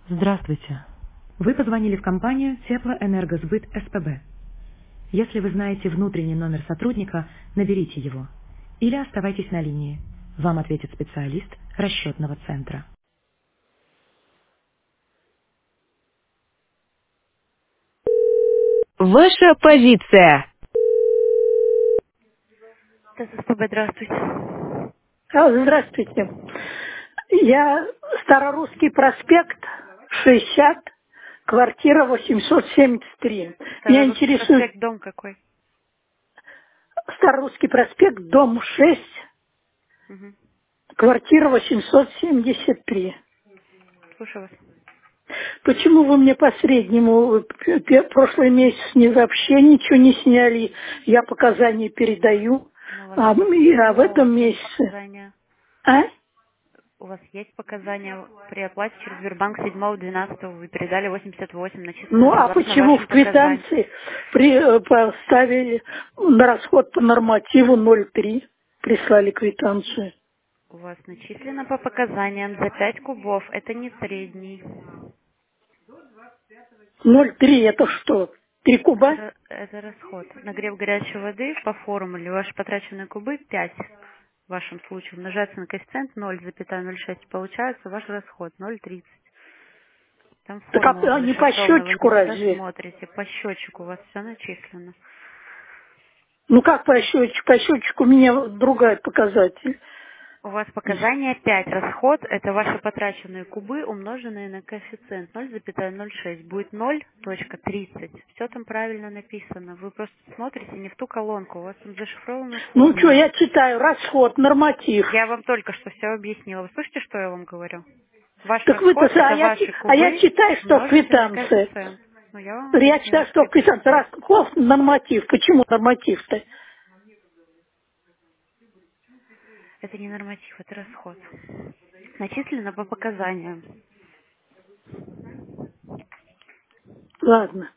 Здравствуйте. Вы позвонили в компанию Теплоэнергосбыт СПБ. Если вы знаете внутренний номер сотрудника, наберите его. Или оставайтесь на линии. Вам ответит специалист расчетного центра. Ваша позиция. СПБ, здравствуйте. Здравствуйте. Я Старорусский проспект, 60, квартира 873. Меня Старорусский интересует проспект, дом какой? Старорусский проспект, дом 6, Угу. квартира 873. Слушаю вас. Почему вы мне по среднему прошлый месяц вообще ничего не сняли? Я показания передаю. Но у вас А есть в этом месяце... показания. А? У вас есть показания при оплате через Сбербанк 7.12 вы передали 88, начислено Ну, а согласно почему в вашим показаниям. квитанции поставили на расход по нормативу 0,3? Прислали квитанцию. У вас начислено по показаниям за 5 кубов. Это не средний. 0,3 это что? 3 Это, куба? это расход. Нагрев горячей воды по формуле ваши потраченные кубы 5. В вашем случае умножается на коэффициент 0,06. Получается ваш расход 0,30. Там Так формула а не по зашифрована. Вы счетчику не туда разве? смотрите. По счетчику у вас все начислено. Ну как по счетчику? По счетчику у меня другой показатель. У вас показания 5. Расход — это ваши потраченные кубы, умноженные на коэффициент 0,06. Будет 0,30. Все там правильно написано. Вы просто смотрите не в ту колонку. У вас там зашифрована Ну что, формула. я читаю, расход, норматив. Я вам только что все объяснила. Вы слышите, что я вам говорю? Ваш Так вы-то, расход — это ваши а я кубы, читаю, что в умножите на квитанции. коэффициент. Ну, я вам Я объяснила, читаю, что что в это квитанции расход, норматив. Почему норматив-то? это не норматив, это расход. Начислено по показаниям. Ладно.